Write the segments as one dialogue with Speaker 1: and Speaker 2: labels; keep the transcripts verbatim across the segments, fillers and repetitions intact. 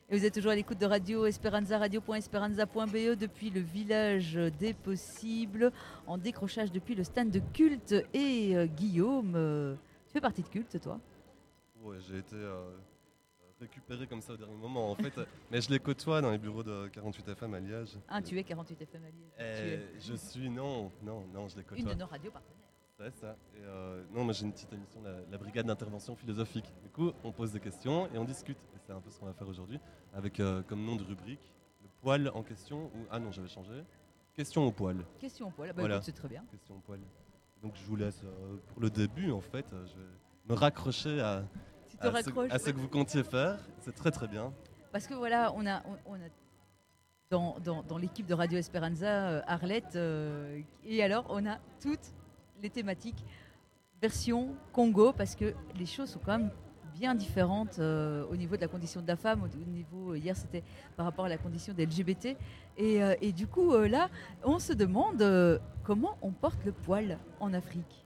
Speaker 1: Et vous êtes toujours à l'écoute de Radio Esperanza, radio point esperanza point b e depuis le village des possibles, en décrochage depuis le stand de Culte. Et euh, Guillaume, euh, tu fais partie de Culte, toi?
Speaker 2: Ouais, j'ai été euh, récupéré comme ça au dernier moment en fait, mais je les côtoie dans les bureaux de quarante-huit F M à Liège.
Speaker 1: Ah, tu es quarante-huit F M à Liège.
Speaker 2: Et je suis, non, non, non, je les côtoie.
Speaker 1: Une de nos radios partenaires.
Speaker 2: C'est ça. Et euh, non, mais j'ai une petite émission, la, la brigade d'intervention philosophique. Du coup, on pose des questions et on discute. Et c'est un peu ce qu'on va faire aujourd'hui, avec euh, comme nom de rubrique le poil en question. Ou ah non, j'avais changé. Question au poil.
Speaker 1: Question au poil. Bah,
Speaker 2: voilà.
Speaker 1: écoute, c'est très bien.
Speaker 2: Question au poil. Donc je vous laisse euh, pour le début en fait. Je vais me raccrocher à, à, ce, à ce que vous comptiez faire. C'est très très bien.
Speaker 1: Parce que voilà, on a, on, on a dans, dans, dans l'équipe de Radio Esperanza euh, Arlette euh, et alors on a toutes les thématiques version Congo, parce que les choses sont quand même bien différentes euh, au niveau de la condition de la femme, au niveau, hier c'était par rapport à la condition des L G B T, et, euh, et du coup euh, là on se demande euh, comment on porte le poil en Afrique.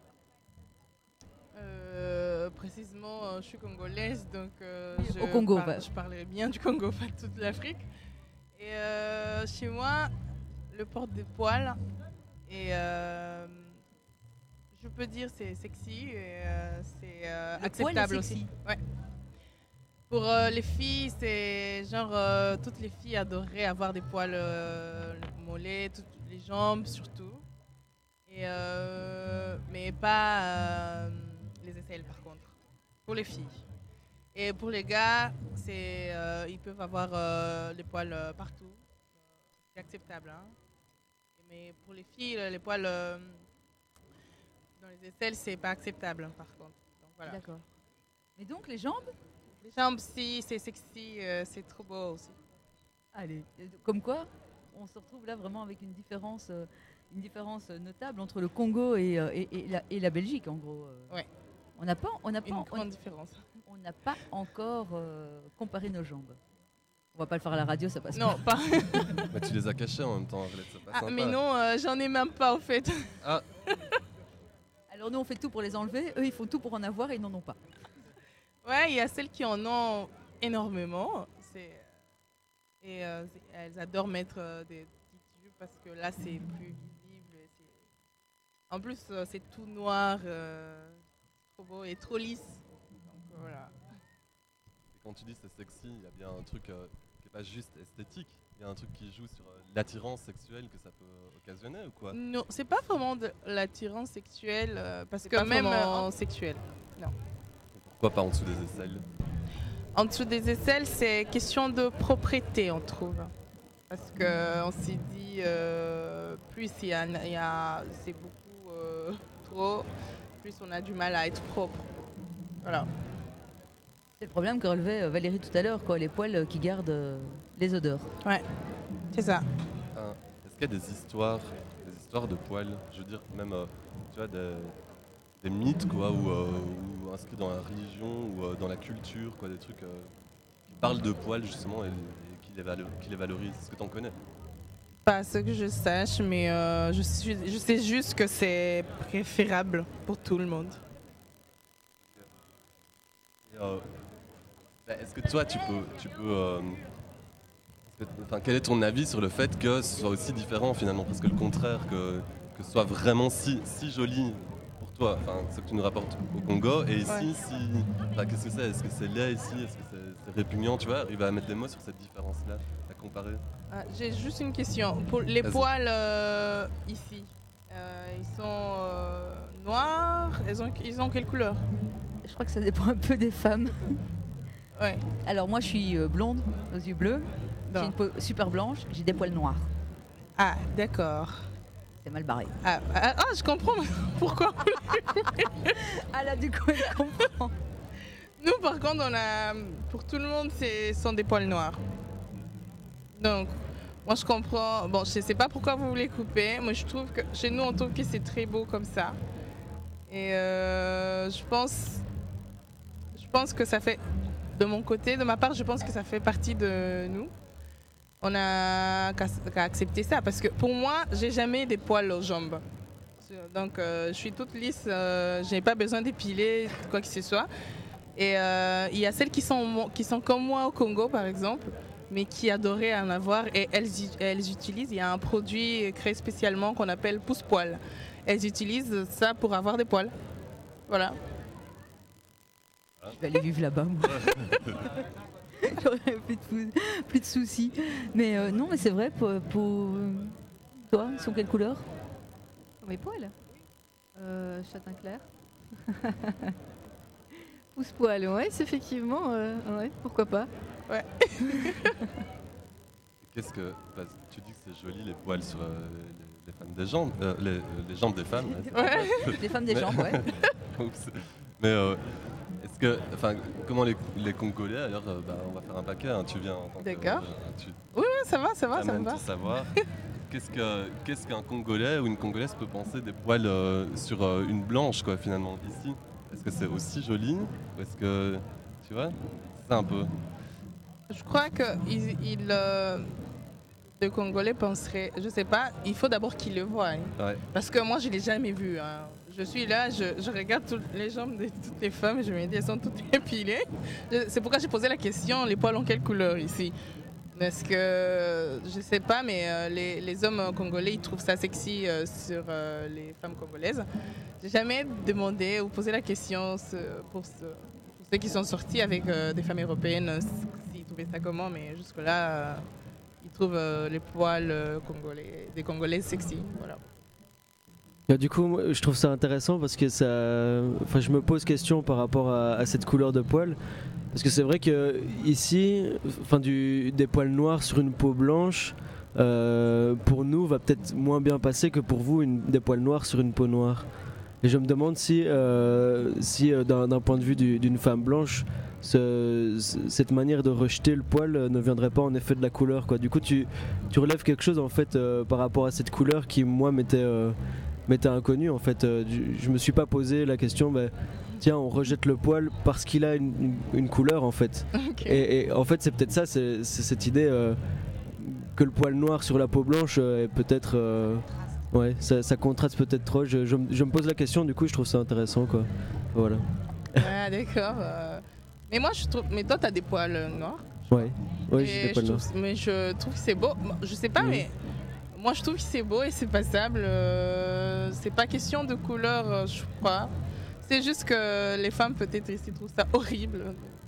Speaker 3: Euh, précisément, euh, je suis congolaise, donc euh,
Speaker 1: oui,
Speaker 3: je,
Speaker 1: au Congo,
Speaker 3: par,
Speaker 1: bah.
Speaker 3: je parlerai bien du Congo, pas de toute l'Afrique. Et euh, chez moi, le porte des poils et euh, je peux dire c'est sexy et euh, c'est euh, acceptable aussi. Ouais. Pour euh, les filles, c'est genre euh, toutes les filles adoreraient avoir des poils euh, mollets, toutes les jambes surtout, et euh, mais pas euh, les aisselles par contre. Pour les filles. Et pour les gars, c'est euh, ils peuvent avoir euh, les poils euh, partout. C'est acceptable, hein. Mais pour les filles, les poils euh, dans les aisselles, c'est pas acceptable, hein, par contre. Donc, voilà.
Speaker 1: D'accord. Mais donc les jambes?
Speaker 3: Les jambes, si, c'est sexy, euh, c'est trop beau aussi.
Speaker 1: Allez, comme quoi, on se retrouve là vraiment avec une différence, euh, une différence notable entre le Congo et, euh, et, et, la, et la Belgique, en gros.
Speaker 3: Ouais.
Speaker 1: On n'a pas, on n'a pas,
Speaker 3: une grande
Speaker 1: on,
Speaker 3: différence.
Speaker 1: On n'a pas encore euh, comparé nos jambes. On va pas le faire à la radio, ça passe
Speaker 3: non,
Speaker 1: pas.
Speaker 3: pas.
Speaker 2: Mais tu les as cachés en même temps, Arlette, c'est pas
Speaker 3: ah,
Speaker 2: sympa.
Speaker 3: mais non, euh, j'en ai même pas, au fait.
Speaker 2: Ah.
Speaker 1: Alors nous, on fait tout pour les enlever. Eux, ils font tout pour en avoir et ils n'en ont pas.
Speaker 3: Ouais, il y a celles qui en ont énormément. C'est... Et euh, c'est... elles adorent mettre euh, des petits tubes parce que là, c'est plus visible. C'est... En plus, euh, c'est tout noir, euh, trop beau et trop lisse. Donc voilà.
Speaker 2: Et quand tu dis c'est sexy, il y a bien un truc euh, qui n'est pas juste esthétique. Il y a un truc qui joue sur euh, l'attirance sexuelle que ça peut occasionner ou quoi?
Speaker 3: Non, c'est pas vraiment de l'attirance sexuelle euh, parce
Speaker 2: c'est
Speaker 3: que
Speaker 2: pas
Speaker 3: même
Speaker 2: vraiment...
Speaker 3: en sexuelle. Non.
Speaker 2: Pourquoi pas en dessous des aisselles?
Speaker 3: En dessous des aisselles, c'est question de propreté, on trouve. Parce qu'on s'est dit, euh, plus il y a, il y a, c'est beaucoup euh, trop, plus on a du mal à être propre. Voilà.
Speaker 1: C'est le problème que relevait Valérie tout à l'heure, quoi, les poils qui gardent euh, les odeurs.
Speaker 3: Ouais, c'est ça.
Speaker 2: Ah, est-ce qu'il y a des histoires, des histoires de poils? Je veux dire, même, euh, tu vois, des... des mythes quoi, ou, euh, ou inscrits dans la religion ou euh, dans la culture, quoi, des trucs euh, qui parlent de poils justement et, et qui, les valo- qui les valorisent. Est-ce que tu en connais?
Speaker 3: Pas ce que je sache, mais euh, je, suis, je sais juste que c'est préférable pour tout le monde.
Speaker 2: Et, euh, bah, est-ce que toi tu peux, tu peux euh, que, enfin, quel est ton avis sur le fait que ce soit aussi différent finalement, parce que le contraire, que, que ce soit vraiment si, si joli pour toi, enfin ce que tu nous rapportes au Congo, et ici, ouais. si, enfin, qu'est-ce que c'est? Est-ce que c'est laid ici? Est-ce que c'est, c'est répugnant? Tu vois, arriver à mettre des mots sur cette différence-là, à comparer.
Speaker 3: Ah, j'ai juste une question. Pour les Vas-y. poils euh, ici, euh, ils sont euh, noirs. Ils ont, ils ont quelle couleur?
Speaker 1: Je crois que ça dépend un peu des femmes.
Speaker 3: Ouais.
Speaker 1: Alors moi, je suis blonde, aux yeux bleus. Non. J'ai une peau super blanche. J'ai des poils noirs.
Speaker 3: Ah, d'accord.
Speaker 1: C'est mal barré.
Speaker 3: Ah, ah, ah je comprends pourquoi.
Speaker 1: Ah là, du coup, je comprends.
Speaker 3: Nous, par contre, on a, pour tout le monde, ce sont des poils noirs. Donc, moi, je comprends. Bon, je ne sais pas pourquoi vous voulez couper. Moi, je trouve que chez nous, on trouve que c'est très beau comme ça. Et euh, je pense, je pense que ça fait, de mon côté, de ma part, je pense que ça fait partie de nous. On a qu'à, qu'à accepter ça parce que pour moi, j'ai jamais des poils aux jambes. Donc, euh, je suis toute lisse. Euh, je n'ai pas besoin d'épiler quoi que ce soit. Et il euh, y a celles qui sont, qui sont comme moi au Congo, par exemple. mais qui adoraient en avoir et elles, elles utilisent, il y a un produit créé spécialement qu'on appelle pousse-poil. Elles utilisent ça pour avoir des poils. Voilà.
Speaker 1: Je vais aller vivre là-bas, moi. J'aurais plus de, plus de soucis. Mais euh, non, mais c'est vrai, pour, pour toi, ils sont quelle couleur?
Speaker 4: Mes poils euh, Châtain clair. Pousse-poil, ouais, c'est effectivement, euh, ouais, pourquoi pas.
Speaker 3: Ouais.
Speaker 2: Qu'est-ce que. Bah, tu dis que c'est joli les poils sur euh, les, les femmes des jambes, euh, les, les jambes des femmes.
Speaker 3: Ouais.
Speaker 1: Des femmes des
Speaker 2: Mais-
Speaker 1: jambes, ouais.
Speaker 2: Oups. Mais euh, est-ce que. Enfin, comment les, les Congolais, alors, euh, bah, on va faire un paquet, hein, tu viens en tant que.
Speaker 3: D'accord.
Speaker 2: euh, tu
Speaker 3: Oui, ça va, ça va, ça me
Speaker 2: amènes
Speaker 3: va.
Speaker 2: tout savoir. Qu'est-ce que- qu'est-ce qu'un Congolais ou une Congolaise peut penser des poils euh, sur euh, une blanche, quoi, finalement, ici? Est-ce que c'est aussi joli? Ou est-ce que. Tu vois? C'est ça un peu.
Speaker 3: Je crois que il, il, euh, le Congolais penserait, je sais pas, il faut d'abord qu'il le voie. hein.
Speaker 2: Ouais.
Speaker 3: Parce que moi, je l'ai jamais vu. hein. Je suis là, je, je regarde toutes les jambes de toutes les femmes, et je me dis, elles sont toutes épilées. Je- C'est pourquoi j'ai posé la question, les poils ont quelle couleur ici? Parce que, je sais pas, mais euh, les, les hommes congolais, ils trouvent ça sexy euh, sur euh, les femmes congolaises. J'ai jamais demandé ou posé la question ce- pour, ce- pour ceux qui sont sortis avec euh, des femmes européennes, euh, s'ils trouvaient ça comment, mais jusque-là, euh, ils trouvent euh, les poils euh, congolais, des Congolais sexy. Voilà.
Speaker 5: Et du coup, moi, je trouve ça intéressant parce que ça, enfin, je me pose question par rapport à, à cette couleur de poil, parce que c'est vrai que ici, enfin, du, des poils noirs sur une peau blanche, euh, pour nous, va peut-être moins bien passer que pour vous, une, des poils noirs sur une peau noire. Et je me demande si, euh, si euh, d'un d'un point de vue du- d'une femme blanche, ce- ce- cette manière de rejeter le poil euh, ne viendrait pas en effet de la couleur, quoi. Du coup, tu, tu relèves quelque chose en fait euh, par rapport à cette couleur qui, moi, m'était euh, m'était inconnu en fait. Euh, je, je me suis pas posé la question, bah, tiens, on rejette le poil parce qu'il a une, une- une couleur en fait.
Speaker 3: Ok.
Speaker 5: Et, et en fait, c'est peut-être ça, c'est c'est cette idée euh, que le poil noir sur la peau blanche euh, est peut-être. euh, ouais, ça, ça contraste peut-être trop. Je, je me- je me pose la question, du coup, je trouve ça intéressant, quoi. Voilà.
Speaker 3: Ah, d'accord. euh. Mais moi, je trouve. Mais toi, t'as des poils euh, noirs.
Speaker 5: Ouais, ouais,
Speaker 3: Et
Speaker 5: j'ai des
Speaker 3: je
Speaker 5: poils noirs.
Speaker 3: trouve- Mais je trouve que c'est beau. Bon, je sais pas,
Speaker 5: Mhm.
Speaker 3: mais moi, je trouve que c'est beau et c'est passable. euh, C'est pas question de couleur, euh, je crois. C'est juste que les femmes, peut-être, ici, trouvent ça horrible.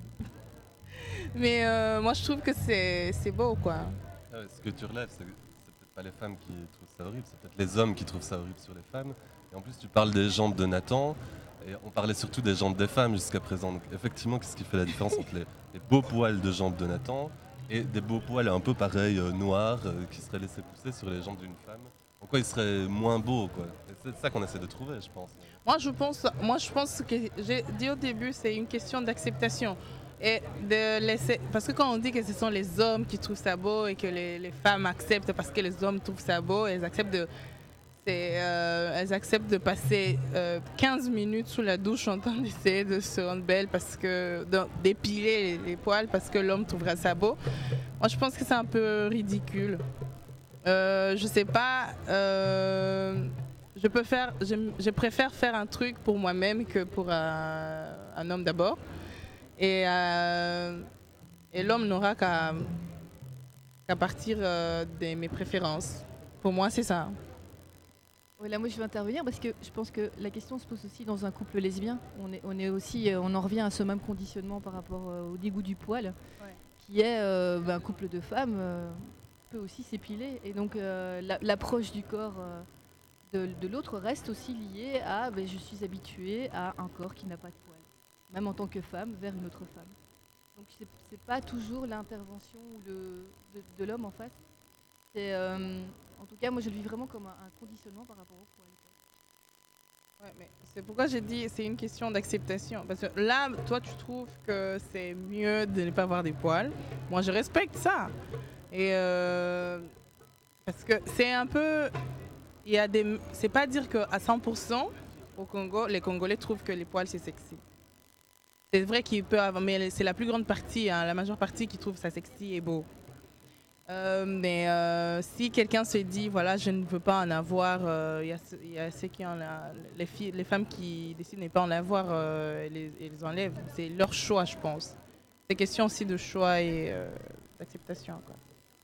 Speaker 3: Mais euh, moi, je trouve que c'est c'est beau, quoi.
Speaker 2: Ah ouais, ce que tu relèves, c'est c'est peut-être pas les femmes qui trouvent ça horrible, c'est peut-être les hommes qui trouvent ça horrible sur les femmes. Et en plus, tu parles des jambes de Nathan, et on parlait surtout des jambes des femmes jusqu'à présent. Donc effectivement, qu'est-ce qui fait la différence entre les, les beaux poils de jambes de Nathan et des beaux poils un peu pareils, euh, noirs, euh, qui seraient laissés pousser sur les jambes d'une femme? En quoi ils seraient moins beaux, quoi? Et c'est ça qu'on essaie de trouver, je pense.
Speaker 3: Moi, je pense, moi, je pense que j'ai dit au début, c'est une question d'acceptation. Et de laisser. Parce que quand on dit que ce sont les hommes qui trouvent ça beau et que les, les femmes acceptent parce que les hommes trouvent ça beau, elles acceptent de, c'est, euh, elles acceptent de passer euh, quinze minutes sous la douche en train d'essayer de se rendre belle, parce que, de- d'épiler les, les poils parce que l'homme trouvera ça beau. Moi, je pense que c'est un peu ridicule. Euh, je sais pas. euh, je, peux faire, je, je préfère faire un truc pour moi-même que pour un, un homme d'abord. Et, euh, et l'homme n'aura qu'à qu'à partir euh, de mes préférences. Pour moi, c'est ça.
Speaker 4: Ouais, là, moi, je vais intervenir parce que je pense que la question se pose aussi dans un couple lesbien. On est, on est aussi, euh, on en revient à ce même conditionnement par rapport euh, au dégoût du poil,
Speaker 3: Ouais.
Speaker 4: qui est euh, ben, un couple de femmes euh, peut aussi s'épiler. Et donc, euh, la- l'approche du corps euh, de, de l'autre reste aussi liée à ben, je suis habituée à un corps qui n'a pas de poil, même en tant que femme, vers une autre femme. Donc, c'est c'est pas toujours l'intervention ou le- de, de l'homme en fait. C'est, euh, en tout cas, moi, je le vis vraiment comme un, un conditionnement par rapport au poil. quoi.
Speaker 3: Ouais, mais c'est pourquoi j'ai dit c'est une question d'acceptation. Parce que là, toi, tu trouves que c'est mieux de ne pas avoir des poils. Moi, je respecte ça. Et euh, parce que c'est un peu, il y a des, c'est pas dire que à cent pour cent au Congo, les Congolais trouvent que les poils c'est sexy. C'est vrai qu'il peut avoir, mais c'est la plus grande partie, hein, la majeure partie qui trouve ça sexy et beau. Euh, mais euh, si quelqu'un se dit, voilà, je ne veux pas en avoir, euh, il y a ce- il y, a ceux qui en a, les, filles, les femmes qui décident de ne pas en avoir, euh, elles, les, elles les enlèvent. C'est leur choix, je pense. C'est question aussi de choix et euh, acceptation, quoi.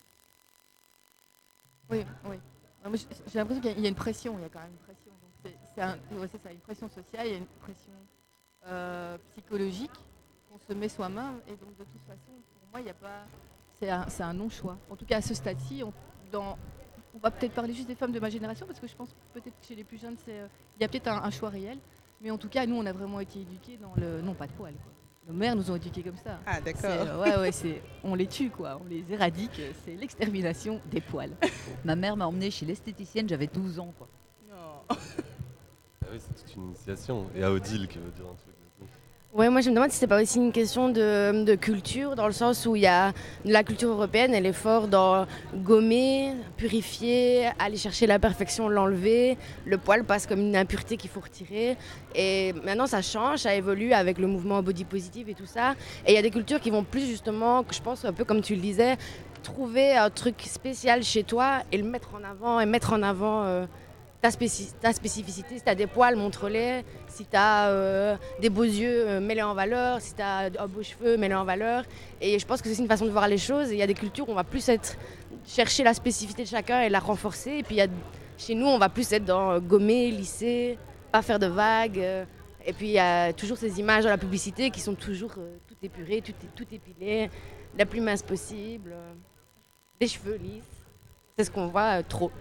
Speaker 4: Oui, oui. Non, moi, j'ai j'ai l'impression qu'il y a- il y a une pression, il y a quand même une pression. Donc c'est, c'est un- ouais, c'est ça, une pression sociale, il y a une pression euh, psychologique qu'on se met soi-même. Et donc de toute façon, pour moi, il n'y a pas. C'est un, c'est un non-choix. En tout cas, à ce stade-ci, on, dans, on va peut-être parler juste des femmes de ma génération, parce que je pense peut-être que chez les plus jeunes, c'est, euh, il y a peut-être un, un choix réel. Mais en tout cas, nous, on a vraiment été éduqués dans le. Non, pas de poils, quoi. Nos mères nous ont éduqués comme ça.
Speaker 3: Ah,
Speaker 4: C'est,
Speaker 3: d'accord.
Speaker 4: euh, ouais, ouais, c'est, on les tue, quoi. On les éradique. C'est l'extermination des poils.
Speaker 1: Ma mère m'a emmenée chez l'esthéticienne, j'avais douze ans. Quoi.
Speaker 3: Non.
Speaker 2: Ah oui, c'est toute une initiation. Et à Odile qui veut dire un truc.
Speaker 6: Ouais, moi je me demande si c'est pas aussi une question de, de culture, dans le sens où il y a la culture européenne, elle est forte dans gommer, purifier, aller chercher la perfection, l'enlever. Le poil passe comme une impureté qu'il faut retirer. Et maintenant ça change, ça évolue avec le mouvement body positive et tout ça. Et il y a des cultures qui vont plus justement, je pense un peu comme tu le disais, trouver un truc spécial chez toi et le mettre en avant et mettre en avant. Euh, Ta, spéci- ta spécificité, si tu as des poils, montre-les. Si tu as euh, des beaux yeux, euh, mets-les en valeur. Si tu as un beau cheveu, mets-les en valeur. Et je pense que c'est une façon de voir les choses. Et il y a des cultures où on va plus être, chercher la spécificité de chacun et la renforcer. Et puis il y a, chez nous, on va plus être dans euh, gommer, lisser, pas faire de vagues. euh. Et puis il y a toujours ces images dans la publicité qui sont toujours euh, tout épurées, tout, tout épilé, la plus mince possible, euh, des cheveux lisses. C'est ce qu'on voit euh, trop.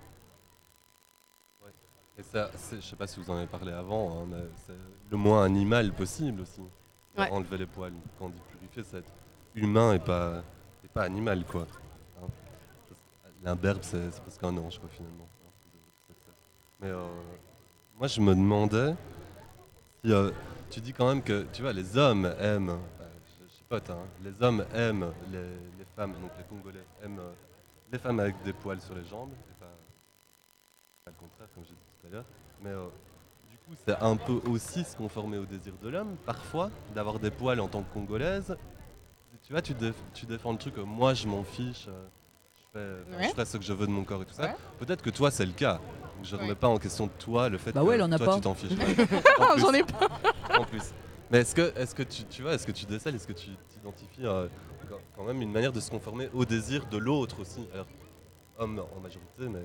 Speaker 2: Et ça, c'est- je sais pas si vous en avez parlé avant, hein, mais c'est le moins animal possible aussi.
Speaker 6: Ouais.
Speaker 2: Enlever les poils. Quand on dit purifier, c'est être humain et pas, et pas animal, quoi. Hein. L'imberbe, c'est c'est presque un ange, quoi, finalement. Mais euh, moi, je me demandais si euh, tu dis quand même que, tu vois, les hommes aiment, euh, je, je chipote, hein, les hommes aiment les, les femmes, donc les Congolais aiment euh, les femmes avec des poils sur les jambes, et pas, pas le contraire, comme j'ai dit tout à l'heure. Mais euh, du coup, c'est un peu aussi se conformer au désir de l'homme, parfois, d'avoir des poils en tant que Congolaise. Tu vois, tu, déf- tu défends le truc, euh, moi je m'en fiche, euh, je, fais, enfin,
Speaker 3: Ouais.
Speaker 2: je fais ce que je veux de mon corps et tout ça.
Speaker 3: Ouais.
Speaker 2: Peut-être que toi, c'est le cas. Donc, je ne remets
Speaker 3: Ouais.
Speaker 2: pas en question toi le fait
Speaker 1: Bah
Speaker 2: que
Speaker 1: ouais, elle en a
Speaker 2: toi
Speaker 1: pas.
Speaker 2: tu t'en fiches. Ouais. En plus,
Speaker 3: J'en ai pas.
Speaker 2: en plus. Mais est-ce que, est-ce que tu, tu vois, est-ce que tu décèles, est-ce que tu t'identifies euh, quand- quand même une manière de se conformer au désir de l'autre aussi. Alors, homme en majorité, mais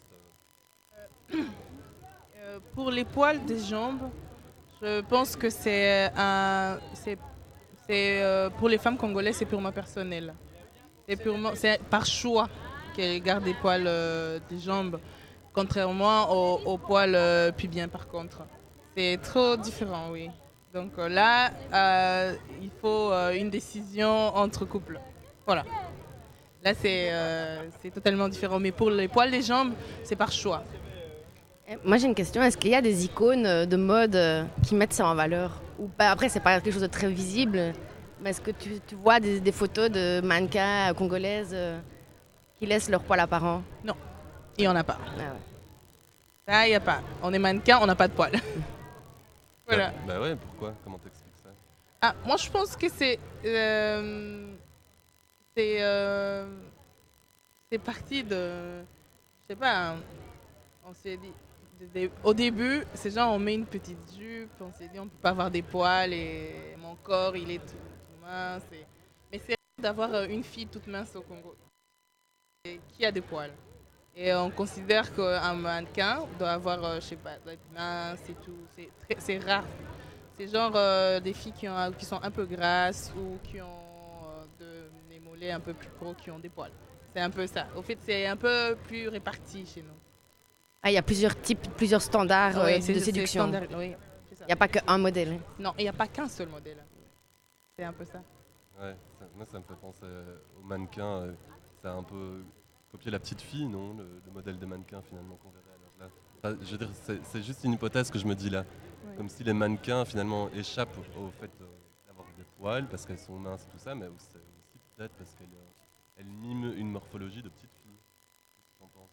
Speaker 3: Euh, pour les poils des jambes, je pense que c'est un, c'est, c'est euh, pour les femmes congolaises, c'est purement personnel. C'est purement, c'est par choix qu'elles gardent des poils euh, des jambes, contrairement aux, aux poils euh, pubiens par contre. C'est trop différent, oui. Donc euh, là, euh, il faut euh, une décision entre couples. Voilà. Là, c'est, euh, c'est totalement différent. Mais pour les poils des jambes, c'est par choix.
Speaker 6: Eh, Moi j'ai une question, est-ce qu'il y a des icônes euh, de mode euh, qui mettent ça en valeur? Ou pas? Après c'est pas quelque chose de très visible, mais est-ce que tu, tu vois des, des photos de mannequins euh, congolaises euh, qui laissent leur poil apparent?
Speaker 3: Il n'y en a pas.
Speaker 6: Ah ouais.
Speaker 3: Ça, il n'y a pas. On est mannequin, on n'a pas de poils. Voilà.
Speaker 2: Bah, bah ouais, pourquoi? Comment t'expliques ça?
Speaker 3: Ah, moi, je pense que c'est. euh, c'est. euh, c'est parti de. Je sais pas. hein, On s'est dit. de- de- Au début, c'est genre, on met une petite jupe, on s'est dit, on peut pas avoir des poils et mon corps, il est tout, tout mince. et- Mais c'est rare d'avoir euh, une fille toute mince au Congo et qui a des poils. Et on considère qu'un mannequin doit avoir, euh, je sais pas, doit être mince et tout. C'est très- c'est rare. C'est genre euh, des filles qui, ont, qui sont un peu grasses ou qui ont euh, de, des mollets un peu plus gros, qui ont des poils. C'est un peu ça. Au fait, c'est un peu plus réparti chez nous.
Speaker 6: Ah, il y a plusieurs types, plusieurs standards euh,
Speaker 3: Oui,
Speaker 6: de
Speaker 3: c'est- c'est
Speaker 6: séduction.
Speaker 3: standard, oui, c'est ça.
Speaker 6: Il n'y a pas qu'un modèle.
Speaker 3: Non, il n'y a pas qu'un seul modèle. C'est un peu ça.
Speaker 2: Ouais, ça- moi ça me fait penser au mannequin. euh, C'est un peu copier la petite fille, non? Le, le modèle de mannequin finalement qu'on verrait à l'heure là. Enfin, je veux dire, c'est c'est juste une hypothèse que je me dis là.
Speaker 3: Ouais.
Speaker 2: Comme si les mannequins finalement échappent au, au fait de- d'avoir des poils parce qu'elles sont minces et tout ça, mais c'est aussi peut-être parce qu'elles euh, elles miment une morphologie de petite fille. Qu'est-ce que t'en penses?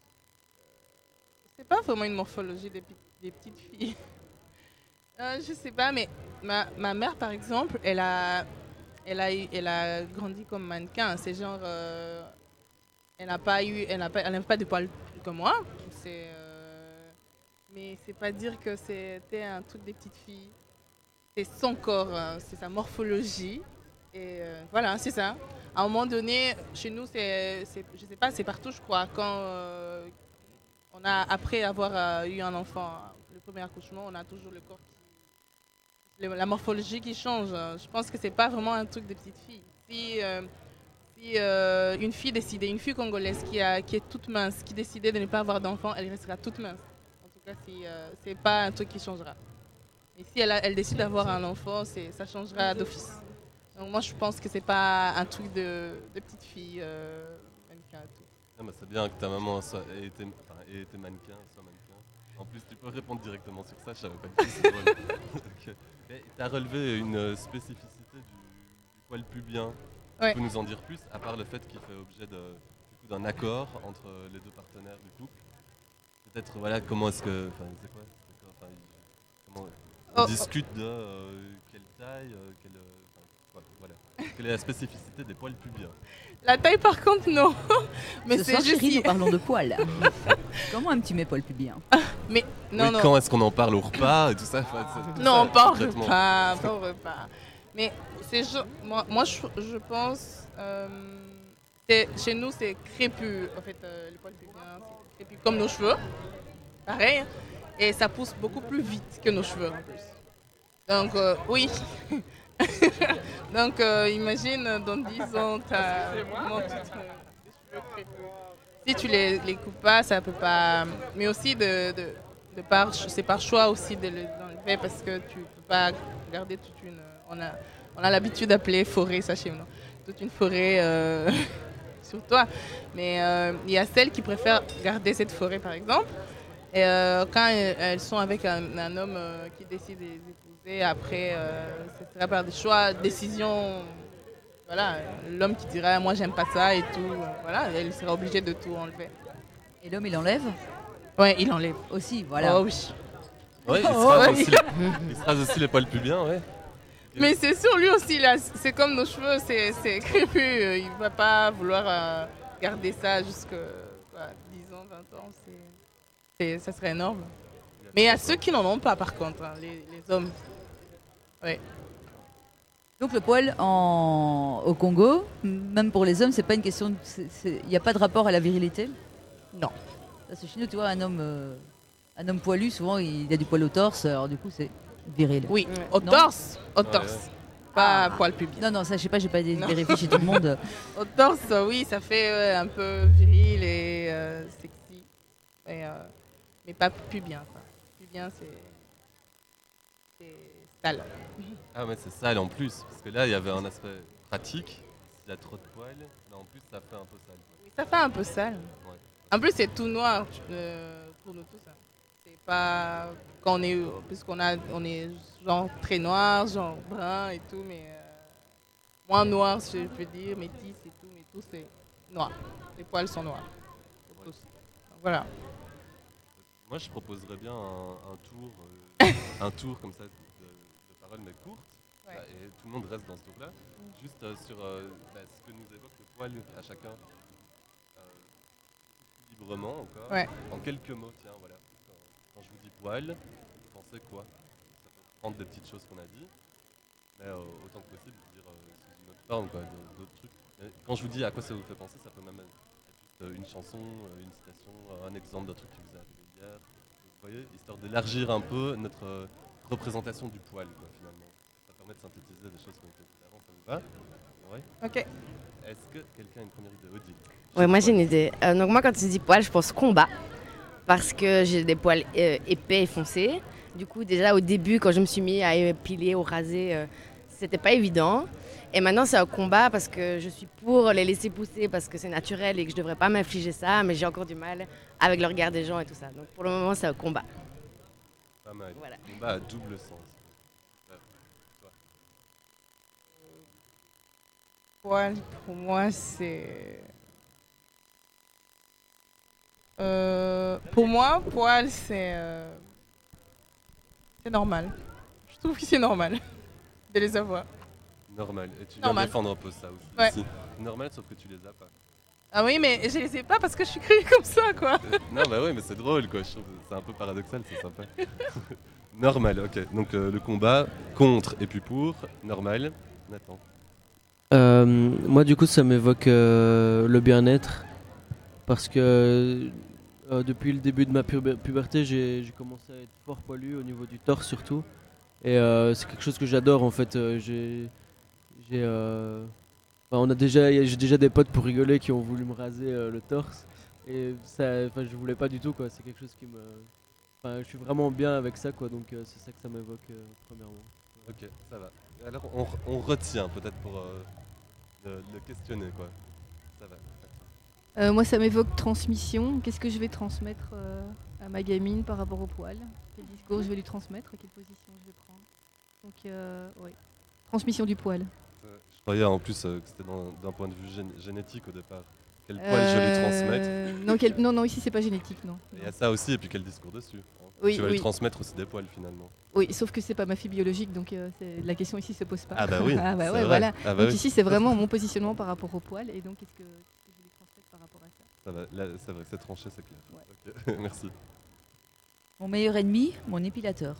Speaker 3: C'est pas vraiment une morphologie des, pi- des petites filles. Euh, je sais pas, mais ma, ma mère, par exemple, elle a, elle a, eu- elle a grandi comme mannequin. C'est genre. euh, elle n'a pas eu. Elle n'a pas, elle n'a pas de poils comme moi. C'est, euh, mais c'est pas dire que c'était un truc des petites filles. C'est son corps, hein, c'est sa morphologie. Et euh, voilà, c'est ça. À un moment donné, chez nous, c'est, c'est, je sais pas, c'est partout, je crois. Quand euh, on a, après avoir euh, eu un enfant, le premier accouchement, on a toujours le corps, qui, le- la morphologie qui change. Je pense que c'est pas vraiment un truc de petite fille. Si, euh, si euh, une fille décidait, une fille congolaise qui, a, qui est toute mince, qui décidait de ne pas avoir d'enfant, elle restera toute mince. En tout cas, si, euh, c'est pas un truc qui changera. Et si elle, a- elle décide d'avoir un enfant, c'est, ça changera d'office. Donc moi, je pense que c'est pas un truc de, de petite fille euh, mannequin et tout.
Speaker 2: Ah, bah, c'est bien que ta maman soit, ait, été, enfin, ait été mannequin, soit mannequin. En plus, tu peux répondre directement sur ça, je savais pas du tout, c'est drôle. Ok. Tu as relevé une spécificité du, du poil pubien.
Speaker 3: Ouais.
Speaker 2: Tu peux nous en dire plus, à part le fait qu'il fait objet de, du coup, d'un accord entre les deux partenaires du couple. Peut-être, voilà, comment est-ce que... Enfin, c'est quoi, c'est quoi, enfin, il- comment, on
Speaker 3: Oh,
Speaker 2: discute de euh, quelle taille, euh, quelle... euh, enfin, voilà. Quelle est la spécificité des poils pubiens?
Speaker 3: La taille, par contre, non. Mais
Speaker 1: Ce
Speaker 3: c'est
Speaker 1: soir,
Speaker 3: juste...
Speaker 1: chérie,
Speaker 3: si-
Speaker 1: nous parlons de poils. Comment un petit mes poils pubien?
Speaker 3: Mais non,
Speaker 2: Oui,
Speaker 3: non.
Speaker 2: quand est-ce qu'on en parle au repas et tout ça, enfin, c'est- tout
Speaker 3: Non,
Speaker 2: ça,
Speaker 3: pas au
Speaker 2: concrètement.
Speaker 3: repas, pas au repas. Mais c'est ju- moi, moi je, je pense, euh, c'est- chez nous c'est crépus, en fait, euh, les poils pubiens, c'est crépus comme nos cheveux, pareil, et ça pousse beaucoup plus vite que nos cheveux en plus. Donc euh, oui. Donc euh, imagine dans dix ans, tu as vraiment tous euh, les cheveux crépus. Si tu les, les coupes pas, ça peut pas. Mais aussi de, de, de par, c'est par choix aussi de les enlever parce que tu peux pas garder toute une. On a, on a l'habitude d'appeler forêt ça chez nous, toute une forêt euh, sur toi. Mais euh, il y a celles qui préfèrent garder cette forêt par exemple. Et euh, quand elles, elles sont avec un, un homme euh, qui décide de les épouser, après, euh, ce sera par des choix, décisions. Voilà, l'homme qui dira moi j'aime pas ça et tout, euh, voilà, elle sera obligée de tout enlever.
Speaker 1: Et l'homme, il enlève
Speaker 3: Ouais, il enlève.
Speaker 1: aussi, voilà.
Speaker 3: Oh oui.
Speaker 2: Ouais, il
Speaker 3: Oh,
Speaker 2: sera
Speaker 3: oui.
Speaker 2: aussi, les, il sera aussi les poils pubiens, ouais.
Speaker 3: Mais c'est sûr, lui aussi, là, c'est comme nos cheveux, c'est c'est crépus. euh, Il va pas vouloir euh, garder ça jusqu'à quoi, dix ans, vingt ans. c'est- c'est- Ça serait énorme. Mais il y a ceux qui n'en ont pas, par contre, hein, les, les hommes. Ouais.
Speaker 1: Donc le poil en... au Congo, même pour les hommes, c'est pas une question. de- c'est- c'est- Il n'y a pas de rapport à la virilité.
Speaker 3: Non.
Speaker 1: Parce que chez nous, tu vois, un homme, euh, un homme poilu, souvent, il a du poil au torse, alors du coup, c'est viril.
Speaker 3: Oui,
Speaker 4: Ouais.
Speaker 3: au
Speaker 1: Non.
Speaker 3: torse. Au
Speaker 2: Ouais,
Speaker 3: torse. Pas
Speaker 1: Ah.
Speaker 3: poil pubien.
Speaker 1: Non, non, ça, je sais pas, j'ai pas dé-
Speaker 3: Non.
Speaker 1: vérifié chez tout le monde.
Speaker 3: Au torse, oui, ça fait euh, un peu viril et euh, sexy. Et, euh, mais pas pubien. Quoi. Pubien, c'est. C'est sale.
Speaker 2: Ah, mais c'est sale en plus, parce que là, il y avait un aspect pratique. S'il y a trop de poils, mais en plus, ça fait un peu sale.
Speaker 3: Oui, ça fait un peu sale.
Speaker 2: Ouais.
Speaker 3: En plus, c'est tout noir euh, pour nous tous. Hein. C'est pas. Quand on est. Puisqu'on a, on est genre très noir, genre brun et tout, mais. euh, moins noir, si je peux dire, métis et tout, mais tout, c'est noir. Les poils sont noirs. Pour tous. Donc, voilà.
Speaker 2: Moi, je proposerais bien un, un tour, euh, un tour comme ça de, de paroles, mais courtes.
Speaker 3: Ouais.
Speaker 2: Bah, et tout le monde reste dans ce tour-là. Juste euh, sur euh, bah, ce que nous évoque le poil à chacun. Euh, librement encore.
Speaker 3: Ouais.
Speaker 2: En quelques mots, tiens, voilà. Quand, quand je vous dis poil, vous pensez quoi? Ça peut prendre des petites choses qu'on a dit, mais euh, autant que possible, dire euh, sous une autre forme, quoi, de- d'autres trucs. Mais quand je vous dis à quoi ça vous fait penser, ça peut même être juste euh, une chanson, euh, une citation, euh, un exemple d'un truc qui vous est arrivé hier. Vous voyez, histoire d'élargir un peu notre euh, représentation du poil, quoi, finalement. Ça permet de synthétiser des choses qu'on a fait avant, ça vous va? Ouais.
Speaker 3: Ok.
Speaker 2: Est-ce que quelqu'un a une première idée? Odile?
Speaker 6: Ouais, moi j'ai une idée. Euh, donc moi quand tu dis poil, je pense combat. Parce que j'ai des poils euh, épais et foncés. Du coup déjà au début quand je me suis mis à épiler, au raser, euh, c'était pas évident. Et maintenant c'est un combat parce que je suis pour les laisser pousser parce que c'est naturel et que je devrais pas m'infliger ça. Mais j'ai encore du mal avec le regard des gens et tout ça. Donc pour le moment c'est un combat.
Speaker 2: Pas mal.
Speaker 6: Voilà.
Speaker 2: Combat à double sens. Ouais. Toi.
Speaker 3: Poil, pour moi, c'est. Euh, pour moi, poil, c'est. euh, C'est normal. Je trouve que c'est normal de les avoir.
Speaker 2: Normal. Et tu viens
Speaker 3: Normal.
Speaker 2: défendre un peu ça aussi.
Speaker 3: Ouais.
Speaker 2: ici. Normal, sauf que tu les as pas.
Speaker 3: Ah oui, mais je les ai pas parce que je suis créée comme ça, quoi.
Speaker 2: Euh, non, bah oui, mais c'est drôle, quoi. Je trouve que c'est un peu paradoxal, c'est sympa. Normal, ok. Donc euh, le combat contre et puis pour, normal. Nathan.
Speaker 5: Euh, Moi, du coup, ça m'évoque euh, le bien-être parce que euh, depuis le début de ma pub- puberté, j'ai j'ai commencé à être fort poilu au niveau du torse surtout. Et euh, c'est quelque chose que j'adore en fait. Euh, j'ai, j'ai, euh, enfin, on a déjà, y a- j'ai déjà des potes pour rigoler qui ont voulu me raser euh, le torse. Et ça, enfin, je voulais pas du tout quoi. C'est quelque chose qui me, enfin, je suis vraiment bien avec ça quoi. Donc euh, c'est ça que ça m'évoque euh, premièrement.
Speaker 2: Ok, ça va. Alors on, on retient peut-être pour euh, le, le questionner quoi. Ça va.
Speaker 4: Euh, moi, ça m'évoque transmission. Qu'est-ce que je vais transmettre euh, à ma gamine par rapport au poil? Quel discours je vais lui transmettre? Quelle position je vais prendre? Donc, euh, oui. Transmission du poil.
Speaker 2: Euh, Je croyais en plus euh, que c'était dans- d'un point de vue gén- génétique au départ. Quel poil je lui transmettre.
Speaker 4: Euh, non, quel- non, non, ici, c'est pas génétique, non.
Speaker 2: Il y a ça aussi, et puis quel discours dessus. hein.
Speaker 4: Oui,
Speaker 2: tu vas
Speaker 4: oui.
Speaker 2: lui transmettre aussi des poils finalement.
Speaker 4: Oui, sauf que c'est pas ma fille biologique, donc euh, c'est- la question ici se pose pas.
Speaker 2: Ah bah oui,
Speaker 4: ah bah
Speaker 2: c'est
Speaker 4: ouais,
Speaker 2: vrai.
Speaker 4: voilà.
Speaker 2: Ah bah
Speaker 4: donc
Speaker 2: oui.
Speaker 4: ici, c'est vraiment mon positionnement par rapport au poil, et donc qu'est-ce que, qu'est-ce que je vais lui transmettre par rapport à ça?
Speaker 2: Ça va, là, c'est vrai, c'est tranché, c'est clair.
Speaker 4: Ouais.
Speaker 2: Ok, merci.
Speaker 1: Mon meilleur ennemi, mon épilateur.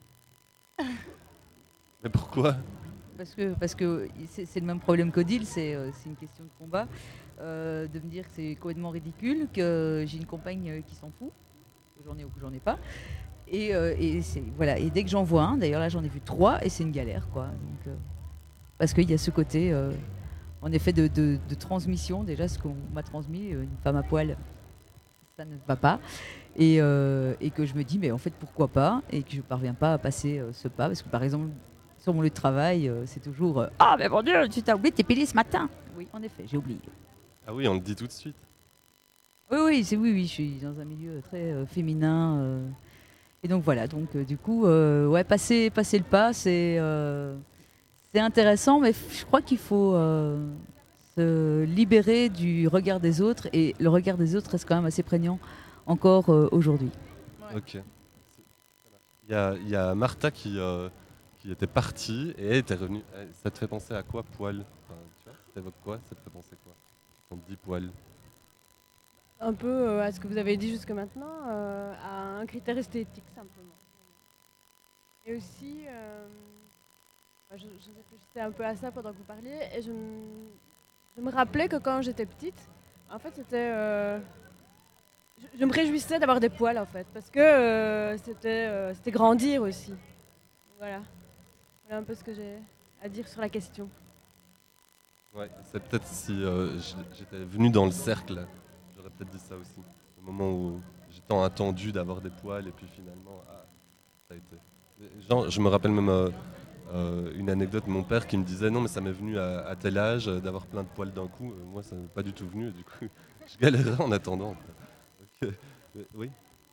Speaker 2: Mais pourquoi?
Speaker 1: Parce que parce que c'est c'est le même problème qu'Odile, c'est euh, c'est une question de combat. Euh, de me dire que c'est complètement ridicule, que j'ai une compagne euh, qui s'en fout, que j'en ai ou que j'en ai pas. Et, euh, et, c'est- voilà. Et dès que j'en vois un, d'ailleurs là j'en ai vu trois, et c'est une galère. Quoi. Donc, euh, parce qu'il y a ce côté, euh, en effet, de, de- de transmission. Déjà, ce qu'on m'a transmis, euh, une femme à poil, ça ne va pas. Et, euh, et que je me dis, mais en fait, pourquoi pas? Et que je ne parviens pas à passer euh, ce pas. Parce que par exemple, sur mon lieu de travail, euh, c'est toujours euh, ah, mais mon Dieu, tu t'as oublié de t'épiler ce matin. Oui, en effet, j'ai oublié.
Speaker 2: Ah oui, on le dit tout de suite.
Speaker 1: Oui, oui, c'est oui, oui, je suis dans un milieu très euh, féminin. euh, et donc voilà, donc euh, du coup, euh, ouais, passer, passer le pas, c'est euh, c'est intéressant, mais f- je crois qu'il faut euh, se libérer du regard des autres. Et le regard des autres reste quand même assez prégnant encore euh, aujourd'hui.
Speaker 3: Ouais.
Speaker 2: Ok. Il y a, il y a Martha qui, euh, qui était partie et elle était revenue. Euh, Ça te fait penser à quoi, poil? Enfin, tu vois, ça t'évoque quoi? Ça te fait penser quoi? On te dit poil.
Speaker 7: Un peu euh, à ce que vous avez dit jusque maintenant, euh, à un critère esthétique simplement. Et aussi, euh, je, je réfléchissais un peu à ça pendant que vous parliez, et je, me- je me rappelais que quand j'étais petite, en fait, c'était, euh, je, je me réjouissais d'avoir des poils en fait, parce que euh, c'était, euh, c'était grandir aussi. Voilà, voilà un peu ce que j'ai à dire sur la question.
Speaker 2: Ouais, c'est peut-être si euh, j- j'étais venu dans le cercle, j'aurais peut-être dit ça aussi. Au moment où j'ai tant attendu d'avoir des poils et puis finalement, ah, ça a été. Genre, je me rappelle même euh, euh, une anecdote de mon père qui me disait non mais ça m'est venu à, à tel âge euh, d'avoir plein de poils d'un coup. Euh, moi ça m'est pas du tout venu et du coup je galérais en attendant. Donc, euh, mais oui.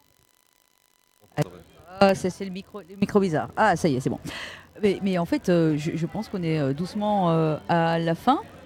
Speaker 1: Ah, ça, c'est le micro, le micro bizarre. Ah, ça y est, c'est bon. Mais, mais en fait, euh, je, je pense qu'on est euh, doucement euh, à la fin.